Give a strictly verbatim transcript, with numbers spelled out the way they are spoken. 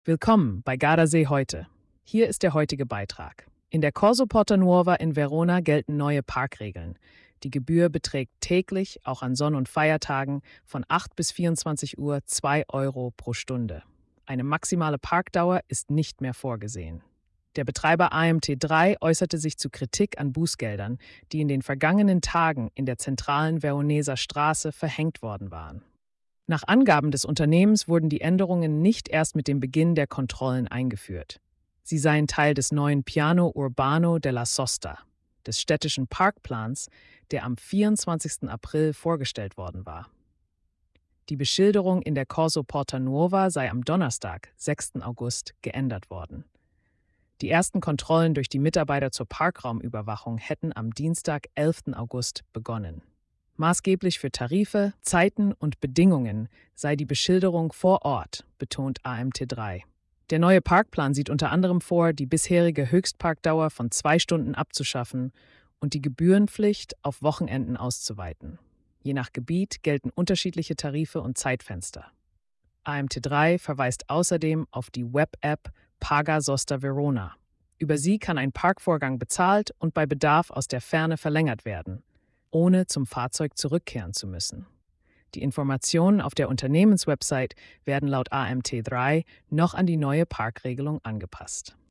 Willkommen bei Gardasee heute. Hier ist der heutige Beitrag. In der Corso Porta Nuova in Verona gelten neue Parkregeln. Die Gebühr beträgt täglich, auch an Sonn- und Feiertagen, von acht bis vierundzwanzig Uhr zwei Euro pro Stunde. Eine maximale Parkdauer ist nicht mehr vorgesehen. Der Betreiber A M T drei äußerte sich zu Kritik an Bußgeldern, die in den vergangenen Tagen in der zentralen Veroneser Straße verhängt worden waren. Nach Angaben des Unternehmens wurden die Änderungen nicht erst mit dem Beginn der Kontrollen eingeführt. Sie seien Teil des neuen Piano Urbano della Sosta, des städtischen Parkplans, der am vierundzwanzigsten April vorgestellt worden war. Die Beschilderung in der Corso Porta Nuova sei am Donnerstag, sechsten August, geändert worden. Die ersten Kontrollen durch die Mitarbeiter zur Parkraumüberwachung hätten am Dienstag, elften August, begonnen. Maßgeblich für Tarife, Zeiten und Bedingungen sei die Beschilderung vor Ort, betont A M T drei. Der neue Parkplan sieht unter anderem vor, die bisherige Höchstparkdauer von zwei Stunden abzuschaffen und die Gebührenpflicht auf Wochenenden auszuweiten. Je nach Gebiet gelten unterschiedliche Tarife und Zeitfenster. A M T drei verweist außerdem auf die Web-App Paga Sosta Verona. Über sie kann ein Parkvorgang bezahlt und bei Bedarf aus der Ferne verlängert werden, ohne zum Fahrzeug zurückkehren zu müssen. Die Informationen auf der Unternehmenswebsite werden laut A M T drei noch an die neue Parkregelung angepasst.